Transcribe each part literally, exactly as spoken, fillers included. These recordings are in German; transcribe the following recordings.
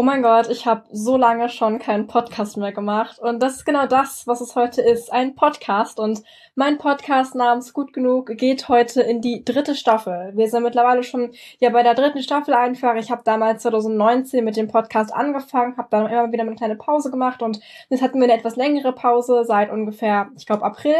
Oh mein Gott, ich habe so lange schon keinen Podcast mehr gemacht und das ist genau das, was es heute ist, ein Podcast und mein Podcast namens Gut Genug geht heute in die dritte Staffel. Wir sind mittlerweile schon ja bei der dritten Staffel einfach. Ich habe damals zwanzig neunzehn mit dem Podcast angefangen, habe dann immer wieder eine kleine Pause gemacht und jetzt hatten wir eine etwas längere Pause seit ungefähr, ich glaube April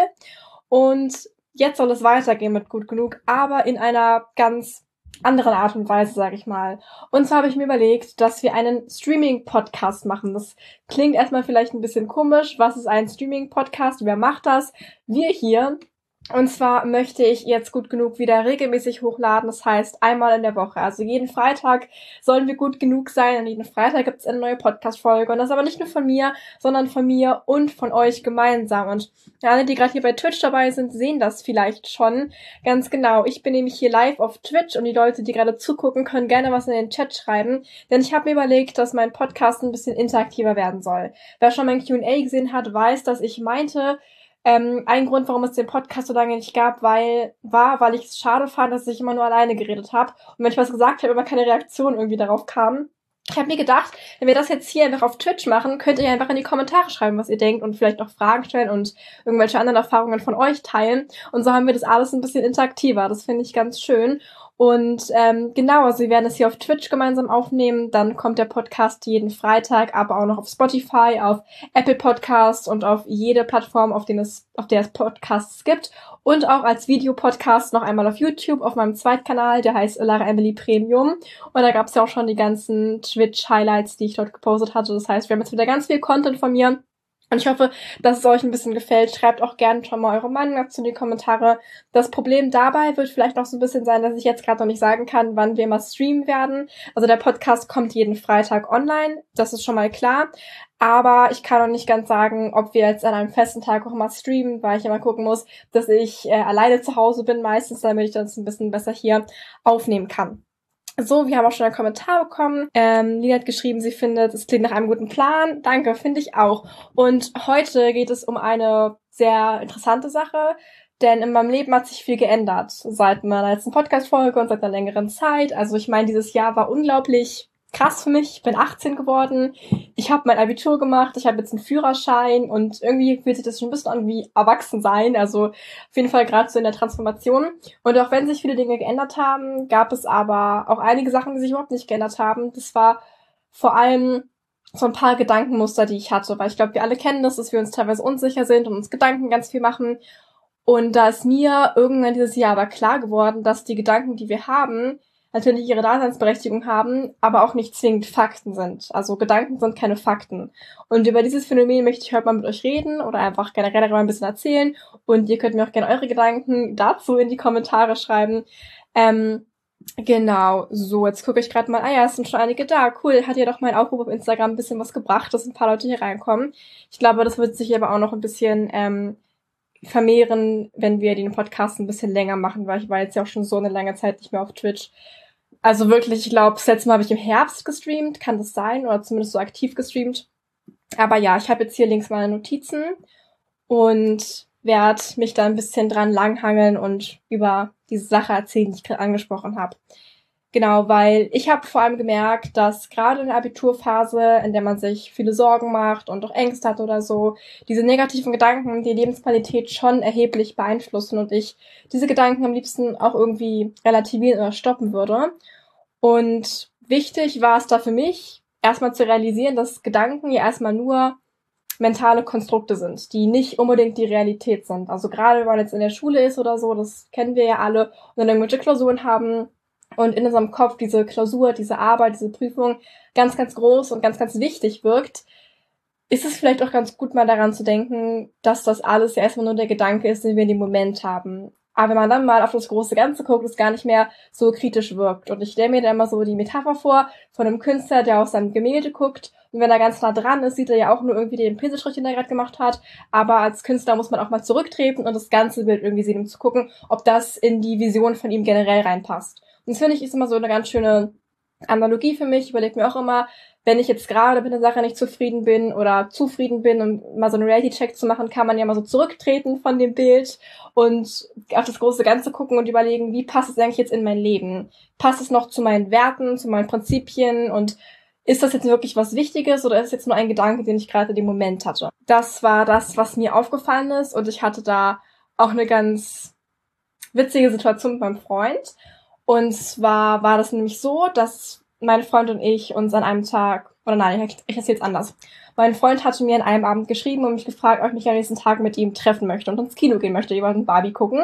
und jetzt soll es weitergehen mit Gut Genug, aber in einer ganz anderen Art und Weise, sag ich mal. Und zwar habe ich mir überlegt, dass wir einen Streaming-Podcast machen. Das klingt erstmal vielleicht ein bisschen komisch. Was ist ein Streaming-Podcast? Wer macht das? Wir hier. Und zwar möchte ich jetzt Gut Genug wieder regelmäßig hochladen. Das heißt, einmal in der Woche. Also jeden Freitag sollen wir gut genug sein. Und jeden Freitag gibt es eine neue Podcast-Folge. Und das aber nicht nur von mir, sondern von mir und von euch gemeinsam. Und alle, die gerade hier bei Twitch dabei sind, sehen das vielleicht schon ganz genau. Ich bin nämlich hier live auf Twitch und die Leute, die gerade zugucken, können gerne was in den Chat schreiben. Denn ich habe mir überlegt, dass mein Podcast ein bisschen interaktiver werden soll. Wer schon mein Q und A gesehen hat, weiß, dass ich meinte, Ähm, ein Grund, warum es den Podcast so lange nicht gab, weil war, weil ich es schade fand, dass ich immer nur alleine geredet habe und wenn ich was gesagt habe, immer keine Reaktion irgendwie darauf kam. Ich habe mir gedacht, wenn wir das jetzt hier einfach auf Twitch machen, könnt ihr einfach in die Kommentare schreiben, was ihr denkt und vielleicht noch Fragen stellen und irgendwelche anderen Erfahrungen von euch teilen. Und so haben wir das alles ein bisschen interaktiver. Das finde ich ganz schön. Und ähm, genau, also wir werden es hier auf Twitch gemeinsam aufnehmen. Dann kommt der Podcast jeden Freitag, aber auch noch auf Spotify, auf Apple Podcasts und auf jede Plattform, auf, den es, auf der es Podcasts gibt. Und auch als Videopodcast noch einmal auf YouTube, auf meinem Zweitkanal, der heißt Lara Emily Premium. Und da gab es ja auch schon die ganzen Twitch-Highlights, die ich dort gepostet hatte. Das heißt, wir haben jetzt wieder ganz viel Content von mir. Und ich hoffe, dass es euch ein bisschen gefällt. Schreibt auch gerne schon mal eure Meinung dazu in die Kommentare. Das Problem dabei wird vielleicht noch so ein bisschen sein, dass ich jetzt gerade noch nicht sagen kann, wann wir mal streamen werden. Also der Podcast kommt jeden Freitag online. Das ist schon mal klar. Aber ich kann noch nicht ganz sagen, ob wir jetzt an einem festen Tag auch mal streamen, weil ich immer gucken muss, dass ich äh, alleine zu Hause bin meistens, damit ich das ein bisschen besser hier aufnehmen kann. So, wir haben auch schon einen Kommentar bekommen. Ähm, Lina hat geschrieben, sie findet, es klingt nach einem guten Plan. Danke, finde ich auch. Und heute geht es um eine sehr interessante Sache, denn in meinem Leben hat sich viel geändert seit meiner letzten Podcast-Folge und seit einer längeren Zeit. Also ich meine, dieses Jahr war unglaublich krass für mich. Ich bin achtzehn geworden. Ich habe mein Abitur gemacht. Ich habe jetzt einen Führerschein und irgendwie fühlt sich das schon ein bisschen an wie Erwachsensein. Also auf jeden Fall gerade so in der Transformation. Und auch wenn sich viele Dinge geändert haben, gab es aber auch einige Sachen, die sich überhaupt nicht geändert haben. Das war vor allem so ein paar Gedankenmuster, die ich hatte. Weil ich glaube, wir alle kennen das, dass wir uns teilweise unsicher sind und uns Gedanken ganz viel machen. Und da ist mir irgendwann dieses Jahr aber klar geworden, dass die Gedanken, die wir haben, natürlich ihre Daseinsberechtigung haben, aber auch nicht zwingend Fakten sind. Also Gedanken sind keine Fakten. Und über dieses Phänomen möchte ich heute mal mit euch reden oder einfach generell darüber ein bisschen erzählen. Und ihr könnt mir auch gerne eure Gedanken dazu in die Kommentare schreiben. Ähm, genau, so, jetzt gucke ich gerade mal. Ah ja, es sind schon einige da. Cool, hat ja doch mein Aufruf auf Instagram ein bisschen was gebracht, dass ein paar Leute hier reinkommen. Ich glaube, das wird sich aber auch noch ein bisschen ähm, vermehren, wenn wir den Podcast ein bisschen länger machen, weil ich war jetzt ja auch schon so eine lange Zeit nicht mehr auf Twitch. Also wirklich, ich glaube, das letzte Mal habe ich im Herbst gestreamt, kann das sein, oder zumindest so aktiv gestreamt. Aber ja, ich habe jetzt hier links meine Notizen und werde mich da ein bisschen dran langhangeln und über diese Sache erzählen, die ich gerade angesprochen habe. Genau, weil ich habe vor allem gemerkt, dass gerade in der Abiturphase, in der man sich viele Sorgen macht und auch Ängste hat oder so, diese negativen Gedanken die Lebensqualität schon erheblich beeinflussen und ich diese Gedanken am liebsten auch irgendwie relativieren oder stoppen würde. Und wichtig war es da für mich, erstmal zu realisieren, dass Gedanken ja erstmal nur mentale Konstrukte sind, die nicht unbedingt die Realität sind. Also gerade wenn man jetzt in der Schule ist oder so, das kennen wir ja alle, und dann irgendwelche Klausuren haben, und in unserem Kopf diese Klausur, diese Arbeit, diese Prüfung ganz, ganz groß und ganz, ganz wichtig wirkt, ist es vielleicht auch ganz gut, mal daran zu denken, dass das alles ja erstmal nur der Gedanke ist, den wir in dem Moment haben. Aber wenn man dann mal auf das große Ganze guckt, es gar nicht mehr so kritisch wirkt. Und ich stelle mir da immer so die Metapher vor von einem Künstler, der auf seinem Gemälde guckt. Und wenn er ganz nah dran ist, sieht er ja auch nur irgendwie den Pinselstrich, den er gerade gemacht hat. Aber als Künstler muss man auch mal zurücktreten und das ganze Bild irgendwie sehen, um zu gucken, ob das in die Vision von ihm generell reinpasst. Und das finde ich ist immer so eine ganz schöne Analogie für mich. Ich überlege mir auch immer, wenn ich jetzt gerade mit einer Sache nicht zufrieden bin oder zufrieden bin, um mal so einen Reality-Check zu machen, kann man ja mal so zurücktreten von dem Bild und auf das große Ganze gucken und überlegen, wie passt es eigentlich jetzt in mein Leben? Passt es noch zu meinen Werten, zu meinen Prinzipien und ist das jetzt wirklich was Wichtiges oder ist es jetzt nur ein Gedanke, den ich gerade in dem Moment hatte? Das war das, was mir aufgefallen ist und ich hatte da auch eine ganz witzige Situation mit meinem Freund. Und zwar war das nämlich so, dass mein Freund und ich uns an einem Tag, oder nein, ich, ich erzähle jetzt anders. Mein Freund hatte mir an einem Abend geschrieben und mich gefragt, ob ich mich am nächsten Tag mit ihm treffen möchte und ins Kino gehen möchte, wir wollten Barbie gucken.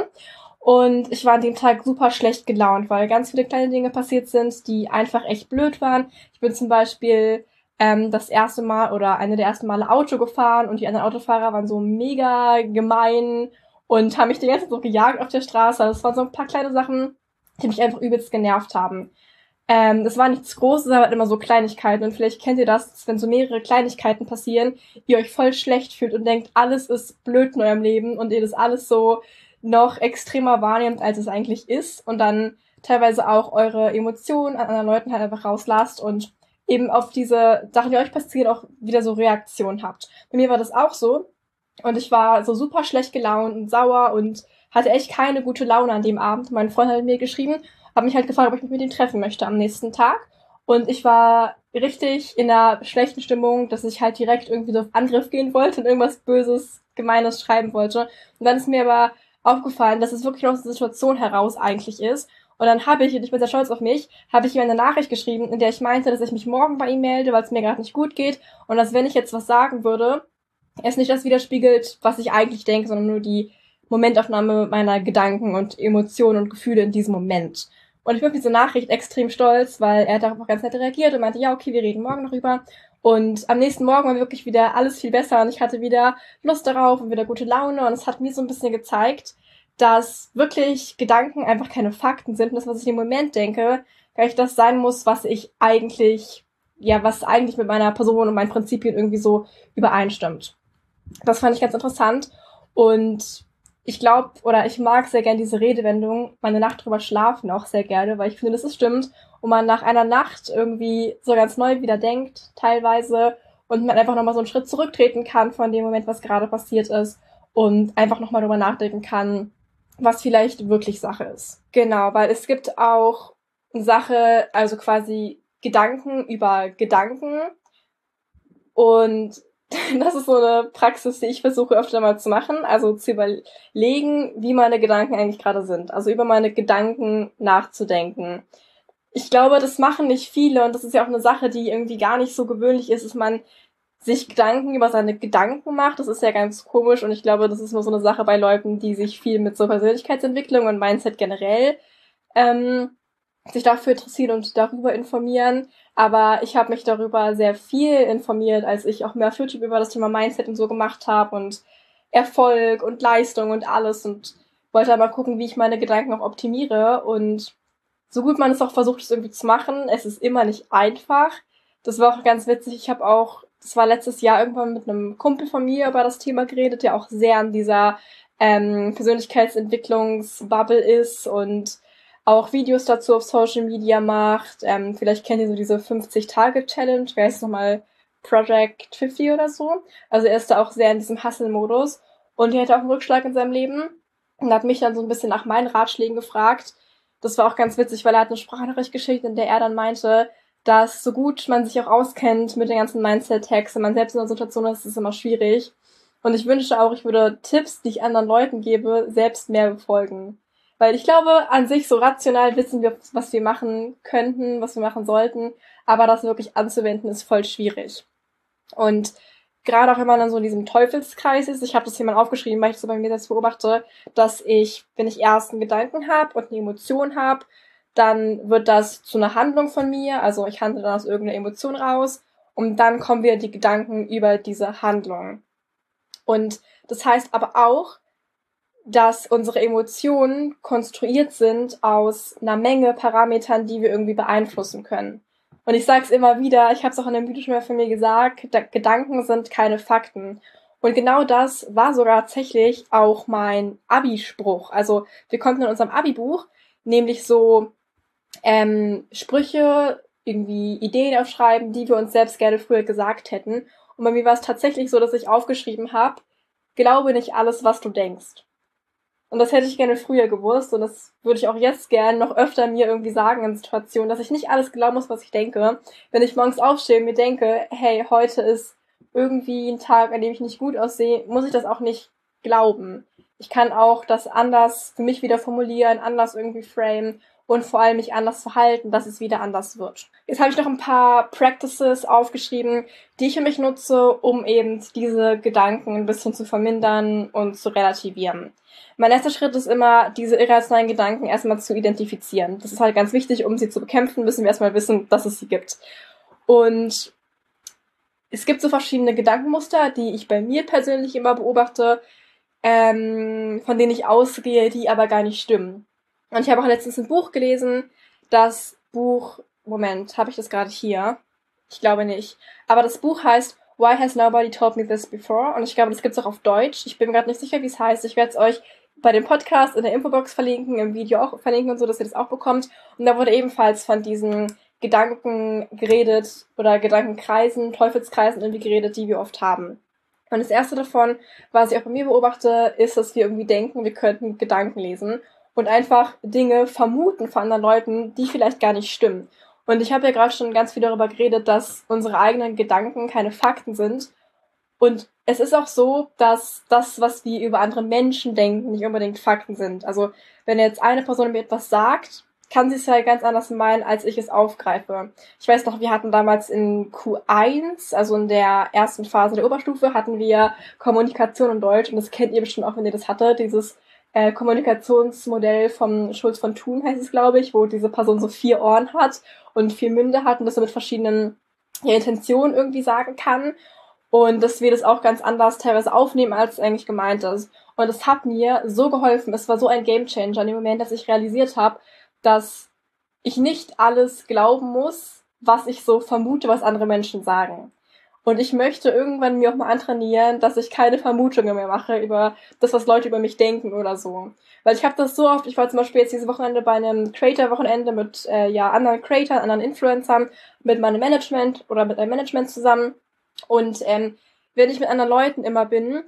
Und ich war an dem Tag super schlecht gelaunt, weil ganz viele kleine Dinge passiert sind, die einfach echt blöd waren. Ich bin zum Beispiel ähm, das erste Mal oder eine der ersten Male Auto gefahren und die anderen Autofahrer waren so mega gemein und haben mich die ganze Zeit so gejagt auf der Straße. Das waren so ein paar kleine Sachen, die mich einfach übelst genervt haben. Ähm, das war nichts Großes, aber halt immer so Kleinigkeiten. Und vielleicht kennt ihr das, wenn so mehrere Kleinigkeiten passieren, ihr euch voll schlecht fühlt und denkt, alles ist blöd in eurem Leben und ihr das alles so noch extremer wahrnehmt, als es eigentlich ist. Und dann teilweise auch eure Emotionen an anderen Leuten halt einfach rauslasst und eben auf diese Sachen, die euch passieren, auch wieder so Reaktionen habt. Bei mir war das auch so. Und ich war so super schlecht gelaunt und sauer und hatte echt keine gute Laune an dem Abend. Mein Freund hat mir geschrieben, hat mich halt gefragt, ob ich mich mit ihm treffen möchte am nächsten Tag. Und ich war richtig in einer schlechten Stimmung, dass ich halt direkt irgendwie so auf Angriff gehen wollte und irgendwas Böses, Gemeines schreiben wollte. Und dann ist mir aber aufgefallen, dass es wirklich aus der Situation heraus eigentlich ist. Und dann habe ich, und ich bin sehr stolz auf mich, habe ich ihm eine Nachricht geschrieben, in der ich meinte, dass ich mich morgen bei ihm melde, weil es mir gerade nicht gut geht. Und dass, wenn ich jetzt was sagen würde, es nicht das widerspiegelt, was ich eigentlich denke, sondern nur die Momentaufnahme meiner Gedanken und Emotionen und Gefühle in diesem Moment. Und ich bin auf diese Nachricht extrem stolz, weil er darauf auch ganz nett reagiert und meinte, ja, okay, wir reden morgen darüber. Und am nächsten Morgen war wirklich wieder alles viel besser und ich hatte wieder Lust darauf und wieder gute Laune und es hat mir so ein bisschen gezeigt, dass wirklich Gedanken einfach keine Fakten sind und das, was ich im Moment denke, gar nicht das sein muss, was ich eigentlich, ja, was eigentlich mit meiner Person und meinen Prinzipien irgendwie so übereinstimmt. Das fand ich ganz interessant und ich glaube, oder ich mag sehr gerne diese Redewendung, meine Nacht drüber schlafen auch sehr gerne, weil ich finde, das ist stimmt und man nach einer Nacht irgendwie so ganz neu wieder denkt, teilweise, und man einfach nochmal so einen Schritt zurücktreten kann von dem Moment, was gerade passiert ist und einfach nochmal drüber nachdenken kann, was vielleicht wirklich Sache ist. Genau, weil es gibt auch Sache, also quasi Gedanken über Gedanken und das ist so eine Praxis, die ich versuche öfter mal zu machen, also zu überlegen, wie meine Gedanken eigentlich gerade sind, also über meine Gedanken nachzudenken. Ich glaube, das machen nicht viele und das ist ja auch eine Sache, die irgendwie gar nicht so gewöhnlich ist, dass man sich Gedanken über seine Gedanken macht. Das ist ja ganz komisch und ich glaube, das ist nur so eine Sache bei Leuten, die sich viel mit so Persönlichkeitsentwicklung und Mindset generell ähm, sich dafür interessieren und darüber informieren. Aber ich habe mich darüber sehr viel informiert, als ich auch mehr auf YouTube über das Thema Mindset und so gemacht habe und Erfolg und Leistung und alles und wollte aber gucken, wie ich meine Gedanken auch optimiere. Und so gut man es auch versucht, es irgendwie zu machen, es ist immer nicht einfach. Das war auch ganz witzig. Ich habe auch, das war letztes Jahr irgendwann mit einem Kumpel von mir über das Thema geredet, der auch sehr an dieser ähm, Persönlichkeitsentwicklungsbubble ist und auch Videos dazu auf Social Media macht. Ähm, vielleicht kennt ihr so diese fünfzig-Tage-Challenge, wer heißt nochmal Project fünfzig oder so. Also er ist da auch sehr in diesem Hustle-Modus und er hatte auch einen Rückschlag in seinem Leben und hat mich dann so ein bisschen nach meinen Ratschlägen gefragt. Das war auch ganz witzig, weil er hat eine Sprachnachricht geschickt, in der er dann meinte, dass so gut man sich auch auskennt mit den ganzen Mindset-Hacks, wenn man selbst in einer Situation ist, ist es immer schwierig. Und ich wünschte auch, ich würde Tipps, die ich anderen Leuten gebe, selbst mehr befolgen. Weil ich glaube, an sich so rational wissen wir, was wir machen könnten, was wir machen sollten, aber das wirklich anzuwenden ist voll schwierig. Und gerade auch wenn man dann so in diesem Teufelskreis ist, ich habe das hier mal aufgeschrieben, weil ich so bei mir selbst beobachte, dass ich, wenn ich erst einen Gedanken habe und eine Emotion habe, dann wird das zu einer Handlung von mir, also ich handle dann aus irgendeiner Emotion raus und dann kommen wieder die Gedanken über diese Handlung. Und das heißt aber auch, dass unsere Emotionen konstruiert sind aus einer Menge Parametern, die wir irgendwie beeinflussen können. Und ich sage es immer wieder, ich habe es auch in der Mythe schon mal von mir gesagt, Gedanken sind keine Fakten. Und genau das war sogar tatsächlich auch mein Abi-Spruch. Also wir konnten in unserem Abi-Buch nämlich so ähm, Sprüche, irgendwie Ideen aufschreiben, die wir uns selbst gerne früher gesagt hätten. Und bei mir war es tatsächlich so, dass ich aufgeschrieben habe, glaube nicht alles, was du denkst. Und das hätte ich gerne früher gewusst und das würde ich auch jetzt gerne noch öfter mir irgendwie sagen in Situationen, dass ich nicht alles glauben muss, was ich denke. Wenn ich morgens aufstehe und mir denke, hey, heute ist irgendwie ein Tag, an dem ich nicht gut aussehe, muss ich das auch nicht glauben. Ich kann auch das anders für mich wieder formulieren, anders irgendwie framen und vor allem mich anders verhalten, dass es wieder anders wird. Jetzt habe ich noch ein paar Practices aufgeschrieben, die ich für mich nutze, um eben diese Gedanken ein bisschen zu vermindern und zu relativieren. Mein erster Schritt ist immer, diese irrationalen Gedanken erstmal zu identifizieren. Das ist halt ganz wichtig, um sie zu bekämpfen, müssen wir erstmal wissen, dass es sie gibt. Und es gibt so verschiedene Gedankenmuster, die ich bei mir persönlich immer beobachte, ähm, von denen ich ausgehe, die aber gar nicht stimmen. Und ich habe auch letztens ein Buch gelesen, das Buch, Moment, habe ich das gerade hier? Ich glaube nicht. Aber das Buch heißt Why Has Nobody Told Me This Before? Und ich glaube, das gibt's auch auf Deutsch. Ich bin mir gerade nicht sicher, wie es heißt. Ich werde es euch bei dem Podcast in der Infobox verlinken, im Video auch verlinken und so, dass ihr das auch bekommt. Und da wurde ebenfalls von diesen Gedanken geredet oder Gedankenkreisen, Teufelskreisen irgendwie geredet, die wir oft haben. Und das erste davon, was ich auch bei mir beobachte, ist, dass wir irgendwie denken, wir könnten Gedanken lesen und einfach Dinge vermuten von anderen Leuten, die vielleicht gar nicht stimmen. Und ich habe ja gerade schon ganz viel darüber geredet, dass unsere eigenen Gedanken keine Fakten sind. Und es ist auch so, dass das, was wir über andere Menschen denken, nicht unbedingt Fakten sind. Also wenn jetzt eine Person mir etwas sagt, kann sie es ja ganz anders meinen, als ich es aufgreife. Ich weiß noch, wir hatten damals in Q eins, also in der ersten Phase der Oberstufe, hatten wir Kommunikation und Deutsch. Und das kennt ihr bestimmt auch, wenn ihr das hattet. Dieses äh, Kommunikationsmodell vom Schulz von Thun heißt es, glaube ich, wo diese Person so vier Ohren hat und vier Münder hat und das so mit verschiedenen ja, Intentionen irgendwie sagen kann. Und dass wir das auch ganz anders teilweise aufnehmen, als es eigentlich gemeint ist. Und es hat mir so geholfen. Es war so ein Gamechanger in dem Moment, dass ich realisiert habe, dass ich nicht alles glauben muss, was ich so vermute, was andere Menschen sagen. Und ich möchte irgendwann mir auch mal antrainieren, dass ich keine Vermutungen mehr mache über das, was Leute über mich denken oder so. Weil ich habe das so oft, ich war zum Beispiel jetzt dieses Wochenende bei einem Creator-Wochenende mit äh, ja anderen Creators, anderen Influencern, mit meinem Management oder mit einem Management zusammen. Und ähm, wenn ich mit anderen Leuten immer bin,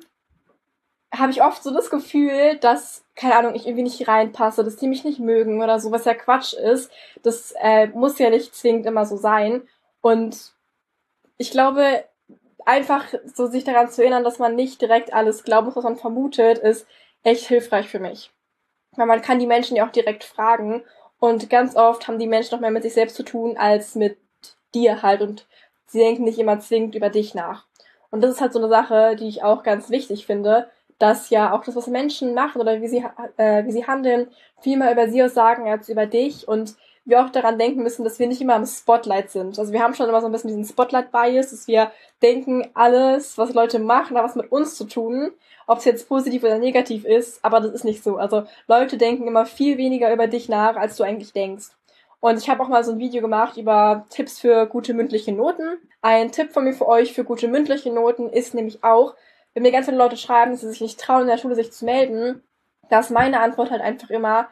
habe ich oft so das Gefühl, dass, keine Ahnung, ich irgendwie nicht reinpasse, dass die mich nicht mögen oder so, was ja Quatsch ist. Das äh, muss ja nicht zwingend immer so sein. Und ich glaube, einfach so sich daran zu erinnern, dass man nicht direkt alles glauben muss, was man vermutet, ist echt hilfreich für mich. Weil man kann die Menschen ja auch direkt fragen und ganz oft haben die Menschen noch mehr mit sich selbst zu tun, als mit dir halt und sie denken nicht immer zwingend über dich nach. Und das ist halt so eine Sache, die ich auch ganz wichtig finde, dass ja auch das, was Menschen machen oder wie sie äh, wie sie handeln, viel mehr über sie aus sagen als über dich und wir auch daran denken müssen, dass wir nicht immer im Spotlight sind. Also wir haben schon immer so ein bisschen diesen Spotlight-Bias, dass wir denken, alles, was Leute machen, hat was mit uns zu tun, ob es jetzt positiv oder negativ ist, aber das ist nicht so. Also Leute denken immer viel weniger über dich nach, als du eigentlich denkst. Und ich habe auch mal so ein Video gemacht über Tipps für gute mündliche Noten. Ein Tipp von mir für euch für gute mündliche Noten ist nämlich auch, wenn mir ganz viele Leute schreiben, dass sie sich nicht trauen, in der Schule sich zu melden, da ist meine Antwort halt einfach immer,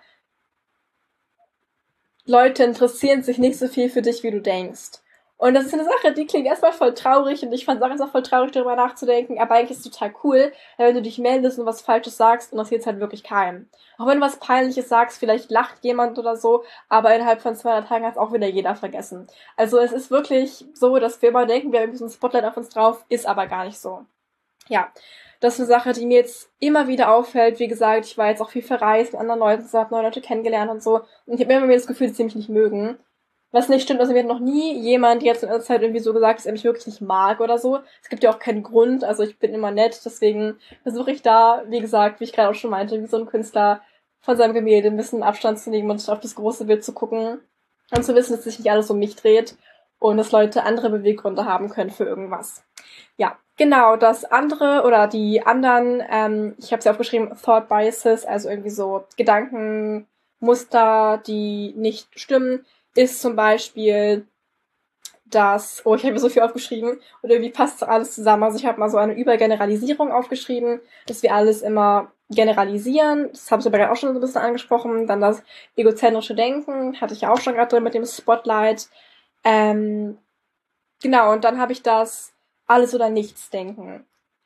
Leute interessieren sich nicht so viel für dich, wie du denkst. Und das ist eine Sache, die klingt erstmal voll traurig und ich fand es auch erstmal voll traurig, darüber nachzudenken, aber eigentlich ist es total cool, wenn du dich meldest und was Falsches sagst und das jetzt halt wirklich keinem. Auch wenn du was Peinliches sagst, vielleicht lacht jemand oder so, aber innerhalb von zwei, drei Tagen hat es auch wieder jeder vergessen. Also es ist wirklich so, dass wir immer denken, wir haben irgendwie so ein Spotlight auf uns drauf, ist aber gar nicht so. Ja, das ist eine Sache, die mir jetzt immer wieder auffällt. Wie gesagt, ich war jetzt auch viel verreist mit anderen Leuten, so habe neue Leute kennengelernt und so. Und ich habe immer wieder das Gefühl, dass sie mich nicht mögen. Was nicht stimmt, also mir hat noch nie jemand jetzt in der Zeit irgendwie so gesagt, dass er mich wirklich nicht mag oder so. Es gibt ja auch keinen Grund, also ich bin immer nett, deswegen versuche ich da, wie gesagt, wie ich gerade auch schon meinte, wie so ein Künstler von seinem Gemälde ein bisschen Abstand zu nehmen und auf das große Bild zu gucken und zu wissen, dass sich nicht alles um mich dreht und dass Leute andere Beweggründe haben können für irgendwas. Ja, genau, das andere oder die anderen, ähm, ich habe sie aufgeschrieben, Thought Biases, also irgendwie so Gedankenmuster, die nicht stimmen, ist zum Beispiel das, oh, ich habe mir so viel aufgeschrieben und irgendwie passt alles zusammen. Also ich habe mal so eine Übergeneralisierung aufgeschrieben, dass wir alles immer generalisieren. Das habe ich aber gerade auch schon so ein bisschen angesprochen. Dann das egozentrische Denken, hatte ich ja auch schon gerade drin mit dem Spotlight. Ähm, genau, und dann habe ich das alles oder nichts denken.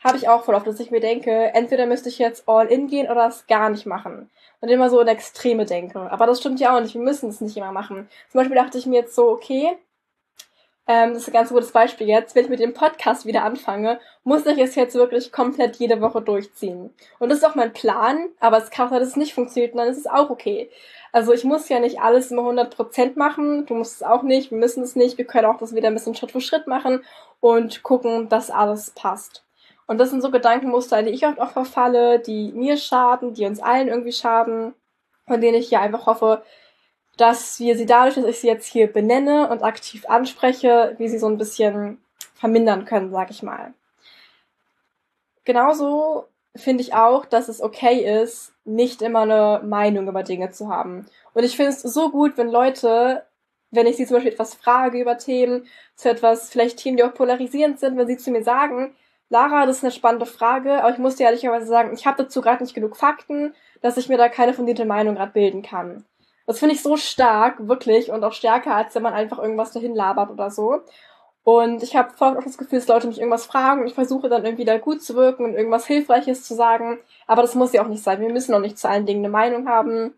habe ich auch voll oft, dass ich mir denke, entweder müsste ich jetzt all in gehen oder es gar nicht machen. Und immer so in Extreme denke. Aber das stimmt ja auch nicht. Wir müssen es nicht immer machen. Zum Beispiel dachte ich mir jetzt so, okay, ähm, das ist ein ganz gutes Beispiel jetzt. Wenn ich mit dem Podcast wieder anfange, muss ich es jetzt wirklich komplett jede Woche durchziehen. Und das ist auch mein Plan, aber es kann auch sein, dass es nicht funktioniert und dann ist es auch okay. Also ich muss ja nicht alles immer hundert Prozent machen. Du musst es auch nicht, wir müssen es nicht. Wir können auch das wieder ein bisschen Schritt für Schritt machen und gucken, dass alles passt. Und das sind so Gedankenmuster, in die ich oft auch verfalle, die mir schaden, die uns allen irgendwie schaden, von denen ich ja einfach hoffe, dass wir sie dadurch, dass ich sie jetzt hier benenne und aktiv anspreche, wie sie so ein bisschen vermindern können, sag ich mal. Genauso finde ich auch, dass es okay ist, nicht immer eine Meinung über Dinge zu haben. Und ich finde es so gut, wenn Leute, wenn ich sie zum Beispiel etwas frage über Themen, zu etwas, vielleicht Themen, die auch polarisierend sind, wenn sie zu mir sagen, Lara, das ist eine spannende Frage, aber ich muss dir ehrlicherweise sagen, ich habe dazu gerade nicht genug Fakten, dass ich mir da keine fundierte Meinung gerade bilden kann. Das finde ich so stark, wirklich, und auch stärker, als wenn man einfach irgendwas dahin labert oder so. Und ich habe voll oft das Gefühl, dass Leute mich irgendwas fragen und ich versuche dann irgendwie da gut zu wirken und irgendwas Hilfreiches zu sagen. Aber das muss ja auch nicht sein. Wir müssen auch nicht zu allen Dingen eine Meinung haben.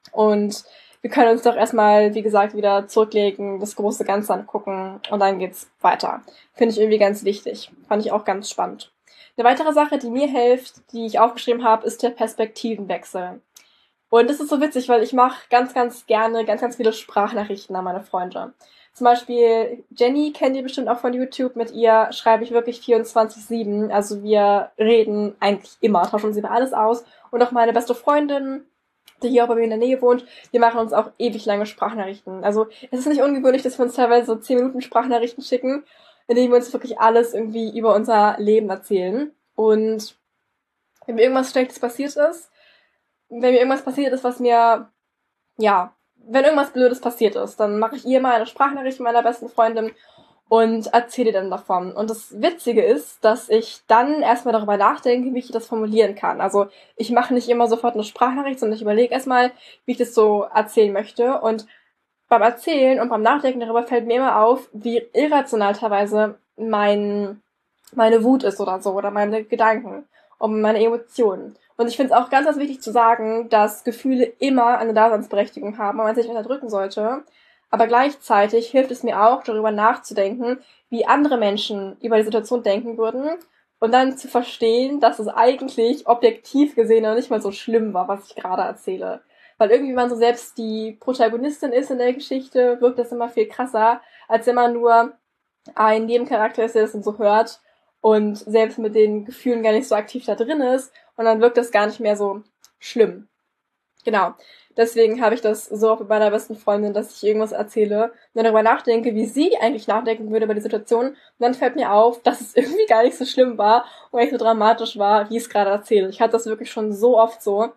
Und wir können uns doch erstmal, wie gesagt, wieder zurücklegen, das große Ganze angucken und dann geht's weiter. Finde ich irgendwie ganz wichtig. Fand ich auch ganz spannend. Eine weitere Sache, die mir hilft, die ich aufgeschrieben habe, ist der Perspektivenwechsel. Und das ist so witzig, weil ich mache ganz, ganz gerne ganz, ganz viele Sprachnachrichten an meine Freunde. Zum Beispiel Jenny kennt ihr bestimmt auch von YouTube. Mit ihr schreibe ich wirklich vierundzwanzig sieben. Also wir reden eigentlich immer, tauschen uns über alles aus. Und auch meine beste Freundin, die hier auch bei mir in der Nähe wohnt, wir machen uns auch ewig lange Sprachnachrichten. Also es ist nicht ungewöhnlich, dass wir uns teilweise so zehn Minuten Sprachnachrichten schicken, in denen wir uns wirklich alles irgendwie über unser Leben erzählen. Und wenn mir irgendwas Schlechtes passiert ist, wenn mir irgendwas passiert ist, was mir, ja, wenn irgendwas Blödes passiert ist, dann mache ich ihr mal eine Sprachnachricht mit meiner besten Freundin und erzähle dann davon. Und das Witzige ist, dass ich dann erstmal darüber nachdenke, wie ich das formulieren kann. Also ich mache nicht immer sofort eine Sprachnachricht, sondern ich überlege erstmal, wie ich das so erzählen möchte. Und beim Erzählen und beim Nachdenken darüber fällt mir immer auf, wie irrational teilweise mein, meine Wut ist oder so, oder meine Gedanken und meine Emotionen. Und ich finde es auch ganz, ganz wichtig zu sagen, dass Gefühle immer eine Daseinsberechtigung haben und man sich nicht unterdrücken sollte. Aber gleichzeitig hilft es mir auch, darüber nachzudenken, wie andere Menschen über die Situation denken würden und dann zu verstehen, dass es eigentlich objektiv gesehen noch nicht mal so schlimm war, was ich gerade erzähle. Weil irgendwie, wenn man so selbst die Protagonistin ist in der Geschichte, wirkt das immer viel krasser, als wenn man nur ein Nebencharakter ist, der das und so hört und selbst mit den Gefühlen gar nicht so aktiv da drin ist und dann wirkt das gar nicht mehr so schlimm. Genau. Deswegen habe ich das so auch mit meiner besten Freundin, dass ich irgendwas erzähle und dann darüber nachdenke, wie sie eigentlich nachdenken würde über die Situation. Und dann fällt mir auf, dass es irgendwie gar nicht so schlimm war und nicht so dramatisch war, wie ich es gerade erzähle. Ich hatte das wirklich schon so oft so.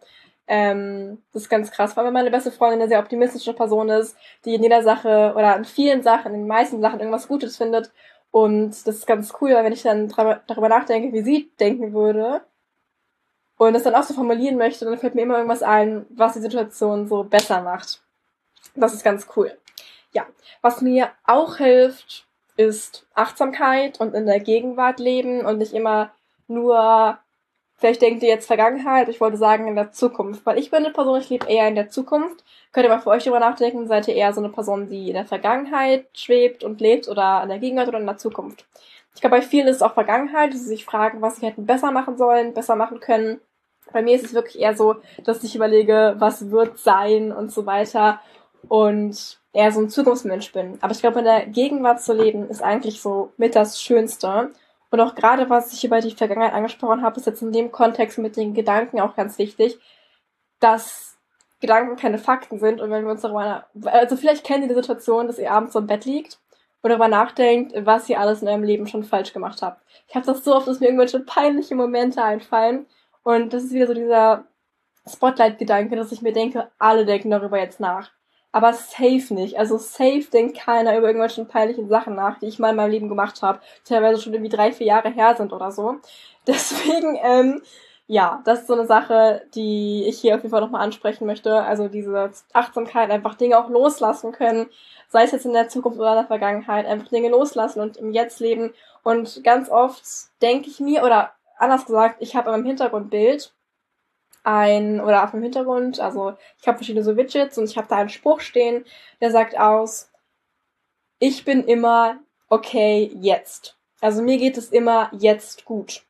Ähm, das ist ganz krass, weil meine beste Freundin eine sehr optimistische Person ist, die in jeder Sache oder in vielen Sachen, in den meisten Sachen irgendwas Gutes findet. Und das ist ganz cool, weil wenn ich dann darüber nachdenke, wie sie denken würde, und das dann auch so formulieren möchte, dann fällt mir immer irgendwas ein, was die Situation so besser macht. Das ist ganz cool. Ja, was mir auch hilft, ist Achtsamkeit und in der Gegenwart leben und nicht immer nur, vielleicht denkt ihr jetzt Vergangenheit, ich wollte sagen in der Zukunft, weil ich bin eine Person, ich lebe eher in der Zukunft. Könnt ihr mal für euch drüber nachdenken, seid ihr eher so eine Person, die in der Vergangenheit schwebt und lebt oder in der Gegenwart oder in der Zukunft? Ich glaube, bei vielen ist es auch Vergangenheit, dass sie sich fragen, was sie hätten besser machen sollen, besser machen können. Bei mir ist es wirklich eher so, dass ich überlege, was wird sein und so weiter und eher so ein Zukunftsmensch bin. Aber ich glaube, in der Gegenwart zu leben ist eigentlich so mit das Schönste. Und auch gerade, was ich über die Vergangenheit angesprochen habe, ist jetzt in dem Kontext mit den Gedanken auch ganz wichtig, dass Gedanken keine Fakten sind. Und wenn wir uns darüber, also vielleicht kennt ihr die Situation, dass ihr abends so im Bett liegt und darüber nachdenkt, was ihr alles in eurem Leben schon falsch gemacht habt. Ich habe das so oft, dass mir irgendwelche peinliche Momente einfallen. Und das ist wieder so dieser Spotlight-Gedanke, dass ich mir denke, alle denken darüber jetzt nach. Aber safe nicht. Also safe denkt keiner über irgendwelche peinlichen Sachen nach, die ich mal in meinem Leben gemacht habe. Teilweise schon irgendwie drei, vier Jahre her sind oder so. Deswegen, ähm, ja, das ist so eine Sache, die ich hier auf jeden Fall nochmal ansprechen möchte. Also diese Achtsamkeit, einfach Dinge auch loslassen können. Sei es jetzt in der Zukunft oder in der Vergangenheit. Einfach Dinge loslassen und im Jetzt leben. Und ganz oft denke ich mir, oder anders gesagt, ich habe in meinem Hintergrundbild ein, oder auf dem Hintergrund, also ich habe verschiedene so Widgets und ich habe da einen Spruch stehen, der sagt aus, ich bin immer okay jetzt. Also mir geht es immer jetzt gut.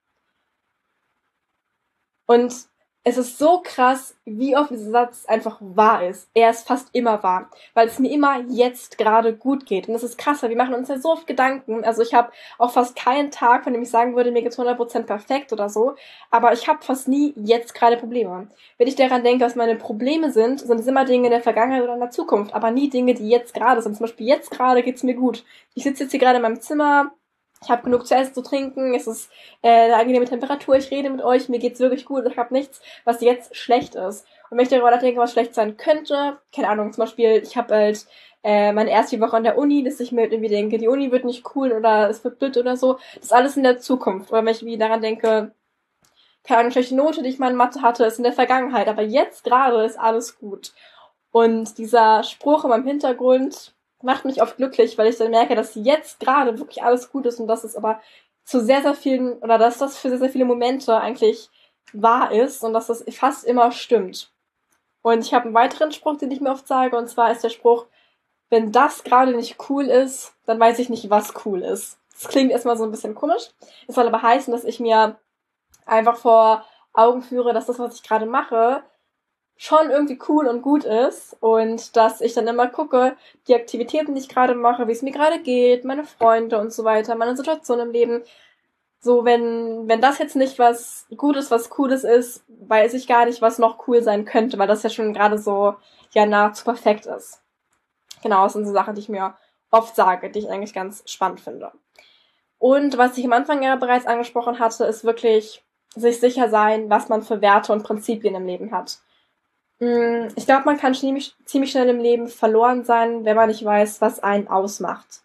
Und es ist so krass, wie oft dieser Satz einfach wahr ist. Er ist fast immer wahr, weil es mir immer jetzt gerade gut geht. Und das ist krass, weil wir machen uns ja so oft Gedanken. Also ich habe auch fast keinen Tag, von dem ich sagen würde, mir geht's hundert Prozent perfekt oder so. Aber ich habe fast nie jetzt gerade Probleme. Wenn ich daran denke, was meine Probleme sind, sind es immer Dinge in der Vergangenheit oder in der Zukunft. Aber nie Dinge, die jetzt gerade sind. Zum Beispiel jetzt gerade geht's mir gut. Ich sitze jetzt hier gerade in meinem Zimmer. Ich habe genug zu essen, zu trinken, es ist äh, eine angenehme Temperatur, ich rede mit euch, mir geht's wirklich gut, ich habe nichts, was jetzt schlecht ist. Und wenn ich darüber nachdenke, was schlecht sein könnte, keine Ahnung, zum Beispiel, ich habe halt äh, meine erste Woche an der Uni, dass ich mir halt irgendwie denke, die Uni wird nicht cool oder es wird blöd oder so, das ist alles in der Zukunft. Oder wenn ich wie daran denke, keine Ahnung, schlechte Note, die ich mal in Mathe hatte, ist in der Vergangenheit, aber jetzt gerade ist alles gut. Und dieser Spruch in meinem Hintergrund macht mich oft glücklich, weil ich dann merke, dass jetzt gerade wirklich alles gut ist und dass es aber zu sehr, sehr vielen, oder dass das für sehr, sehr viele Momente eigentlich wahr ist und dass das fast immer stimmt. Und ich habe einen weiteren Spruch, den ich mir oft sage, und zwar ist der Spruch, wenn das gerade nicht cool ist, dann weiß ich nicht, was cool ist. Das klingt erstmal so ein bisschen komisch. Es soll aber heißen, dass ich mir einfach vor Augen führe, dass das, was ich gerade mache, schon irgendwie cool und gut ist und dass ich dann immer gucke, die Aktivitäten, die ich gerade mache, wie es mir gerade geht, meine Freunde und so weiter, meine Situation im Leben. So, wenn, wenn das jetzt nicht was Gutes, was Cooles ist, weiß ich gar nicht, was noch cool sein könnte, weil das ja schon gerade so, ja, nahezu perfekt ist. Genau, das sind so Sachen, die ich mir oft sage, die ich eigentlich ganz spannend finde. Und was ich am Anfang ja bereits angesprochen hatte, ist wirklich sich sicher sein, was man für Werte und Prinzipien im Leben hat. Ich glaube, man kann ziemlich, ziemlich schnell im Leben verloren sein, wenn man nicht weiß, was einen ausmacht.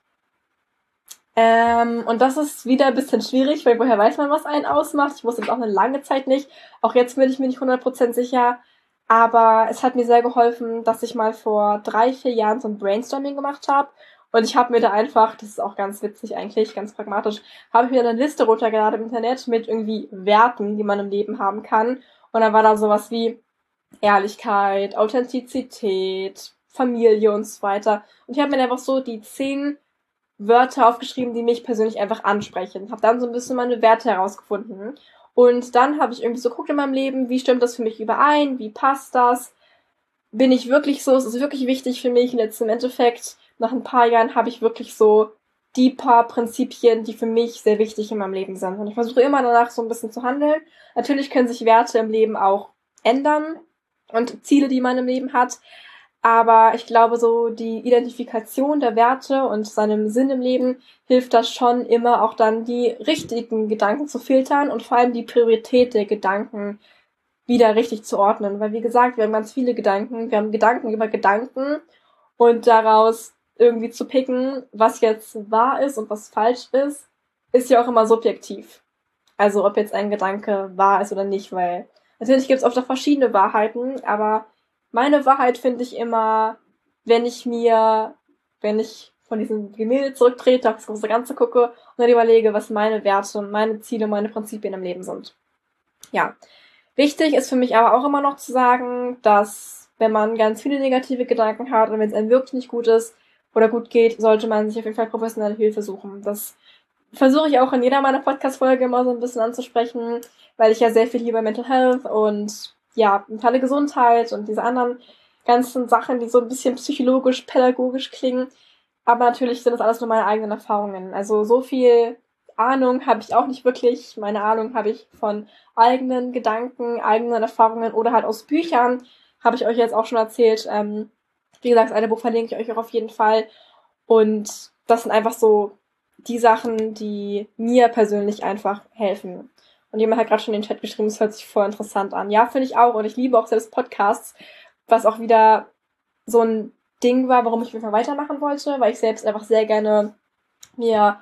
Ähm, und das ist wieder ein bisschen schwierig, weil woher weiß man, was einen ausmacht? Ich wusste es auch eine lange Zeit nicht. Auch jetzt bin ich mir nicht hundert Prozent sicher. Aber es hat mir sehr geholfen, dass ich mal vor drei, vier Jahren so ein Brainstorming gemacht habe. Und ich habe mir da einfach, das ist auch ganz witzig eigentlich, ganz pragmatisch, habe ich mir eine Liste runtergeladen im Internet mit irgendwie Werten, die man im Leben haben kann. Und dann war da sowas wie Ehrlichkeit, Authentizität, Familie und so weiter. Und ich habe mir einfach so die zehn Wörter aufgeschrieben, die mich persönlich einfach ansprechen. Habe dann so ein bisschen meine Werte herausgefunden. Und dann habe ich irgendwie so geguckt in meinem Leben, wie stimmt das für mich überein, wie passt das? Bin ich wirklich so, es ist wirklich wichtig für mich. Und jetzt im Endeffekt, nach ein paar Jahren, habe ich wirklich so die paar Prinzipien, die für mich sehr wichtig in meinem Leben sind. Und ich versuche immer danach so ein bisschen zu handeln. Natürlich können sich Werte im Leben auch ändern und Ziele, die man im Leben hat. Aber ich glaube, so die Identifikation der Werte und seinem Sinn im Leben hilft das schon immer auch dann die richtigen Gedanken zu filtern und vor allem die Priorität der Gedanken wieder richtig zu ordnen. Weil wie gesagt, wir haben ganz viele Gedanken. Wir haben Gedanken über Gedanken und daraus irgendwie zu picken, was jetzt wahr ist und was falsch ist, ist ja auch immer subjektiv. Also ob jetzt ein Gedanke wahr ist oder nicht, weil natürlich gibt es oft auch verschiedene Wahrheiten, aber meine Wahrheit finde ich immer, wenn ich mir, wenn ich von diesem Gemälde zurücktrete, auf das große Ganze gucke und dann überlege, was meine Werte, meine Ziele, meine Prinzipien im Leben sind. Ja. Wichtig ist für mich aber auch immer noch zu sagen, dass wenn man ganz viele negative Gedanken hat und wenn es einem wirklich nicht gut ist oder gut geht, sollte man sich auf jeden Fall professionelle Hilfe suchen. Das versuche ich auch in jeder meiner Podcast-Folge immer so ein bisschen anzusprechen, weil ich ja sehr viel hier über Mental Health und ja, mentale Gesundheit und diese anderen ganzen Sachen, die so ein bisschen psychologisch, pädagogisch klingen. Aber natürlich sind das alles nur meine eigenen Erfahrungen. Also so viel Ahnung habe ich auch nicht wirklich. Meine Ahnung habe ich von eigenen Gedanken, eigenen Erfahrungen oder halt aus Büchern. Habe ich euch jetzt auch schon erzählt. Ähm, wie gesagt, das eine Buch verlinke ich euch auch auf jeden Fall. Und das sind einfach so die Sachen, die mir persönlich einfach helfen. Und jemand hat gerade schon in den Chat geschrieben, es hört sich voll interessant an. Ja, finde ich auch. Und ich liebe auch selbst Podcasts, was auch wieder so ein Ding war, warum ich einfach weitermachen wollte, weil ich selbst einfach sehr gerne mir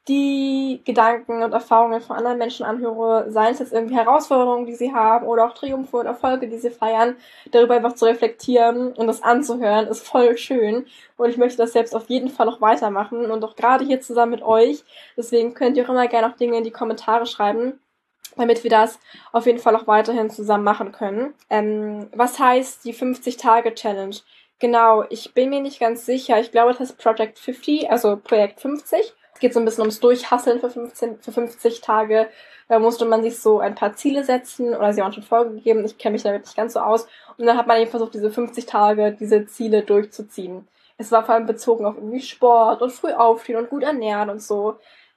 die Gedanken und Erfahrungen von anderen Menschen anhöre, seien es jetzt irgendwie Herausforderungen, die sie haben oder auch Triumphe und Erfolge, die sie feiern, darüber einfach zu reflektieren und das anzuhören, ist voll schön. Und ich möchte das selbst auf jeden Fall auch weitermachen und auch gerade hier zusammen mit euch. Deswegen könnt ihr auch immer gerne auch Dinge in die Kommentare schreiben, damit wir das auf jeden Fall auch weiterhin zusammen machen können. Ähm, was heißt die fünfzig-Tage-Challenge? Genau, ich bin mir nicht ganz sicher. Ich glaube, das heißt Project fünfzig, also Projekt fünfzig. Es geht so ein bisschen ums Durchhasseln für, fünfzehn, für fünfzig Tage. Da musste man sich so ein paar Ziele setzen, oder sie haben schon vorgegeben. Ich kenne mich damit nicht ganz so aus. Und dann hat man eben versucht, diese fünfzig Tage, diese Ziele durchzuziehen. Es war vor allem bezogen auf irgendwie Sport und früh aufstehen und gut ernähren und so.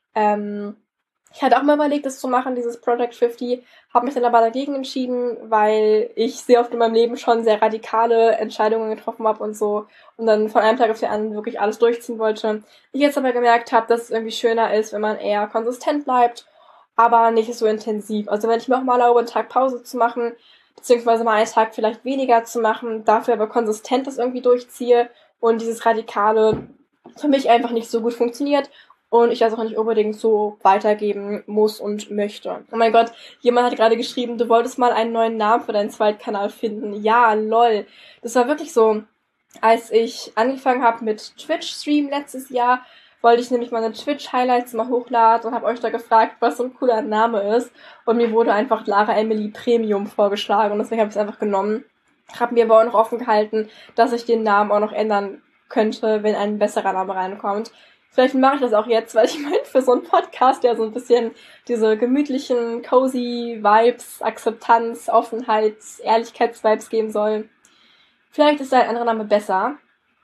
Ähm, ich hatte auch mal überlegt, das zu machen, dieses Project fünfzig, habe mich dann aber dagegen entschieden, weil ich sehr oft in meinem Leben schon sehr radikale Entscheidungen getroffen habe und so und dann von einem Tag auf den anderen wirklich alles durchziehen wollte. Ich jetzt aber gemerkt habe, dass es irgendwie schöner ist, wenn man eher konsistent bleibt, aber nicht so intensiv. Also wenn ich mir auch mal erlaube, einen Tag Pause zu machen, beziehungsweise mal einen Tag vielleicht weniger zu machen, dafür aber konsistent das irgendwie durchziehe und dieses Radikale für mich einfach nicht so gut funktioniert und ich das auch nicht unbedingt so weitergeben muss und möchte. Oh mein Gott, jemand hat gerade geschrieben, du wolltest mal einen neuen Namen für deinen Zweitkanal finden. Ja, lol. Das war wirklich so, als ich angefangen habe mit Twitch-Stream letztes Jahr, wollte ich nämlich meine Twitch-Highlights mal hochladen und habe euch da gefragt, was so ein cooler Name ist. Und mir wurde einfach Lara Emily Premium vorgeschlagen und deswegen habe ich es einfach genommen. Habe mir aber auch noch offen gehalten, dass ich den Namen auch noch ändern könnte, wenn ein besserer Name reinkommt. Vielleicht mache ich das auch jetzt, weil ich meine, für so einen Podcast, der so ein bisschen diese gemütlichen, cozy Vibes, Akzeptanz, Offenheit, Ehrlichkeits-Vibes geben soll. Vielleicht ist da ein anderer Name besser.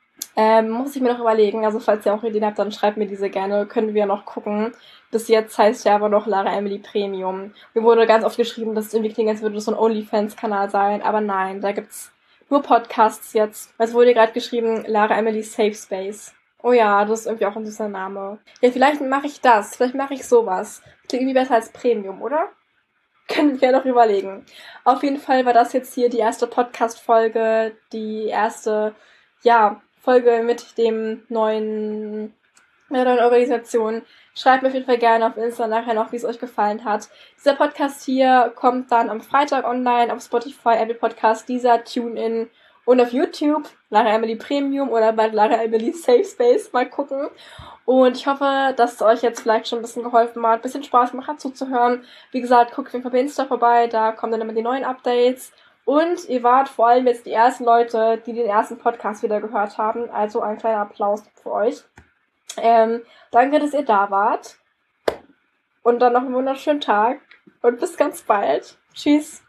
Ähm, muss ich mir noch überlegen. Also falls ihr auch Ideen habt, dann schreibt mir diese gerne. Können wir noch gucken. Bis jetzt heißt ja aber noch Lara Emily Premium. Mir wurde ganz oft geschrieben, dass es irgendwie klingt, als würde das so ein OnlyFans-Kanal sein. Aber nein, da gibt's nur Podcasts jetzt. Es wurde gerade geschrieben, Lara Emily Safe Space. Oh ja, das ist irgendwie auch ein süßer Name. Ja, vielleicht mache ich das. Vielleicht mache ich sowas. Klingt irgendwie besser als Premium, oder? Können wir noch überlegen. Auf jeden Fall war das jetzt hier die erste Podcast-Folge, die erste, ja, Folge mit dem neuen, mit der neuen Organisation. Schreibt mir auf jeden Fall gerne auf Insta nachher noch, wie es euch gefallen hat. Dieser Podcast hier kommt dann am Freitag online auf Spotify, Apple Podcast, Deezer, TuneIn und auf YouTube. Lara Emily Premium oder bei Lara Emily Safe Space. Mal gucken. Und ich hoffe, dass es euch jetzt vielleicht schon ein bisschen geholfen hat, ein bisschen Spaß gemacht hat zuzuhören. Wie gesagt, guckt auf jeden Fall bei Insta vorbei, da kommen dann immer die neuen Updates. Und ihr wart vor allem jetzt die ersten Leute, die den ersten Podcast wieder gehört haben. Also ein kleiner Applaus für euch. Ähm, danke, dass ihr da wart. Und dann noch einen wunderschönen Tag. Und bis ganz bald. Tschüss.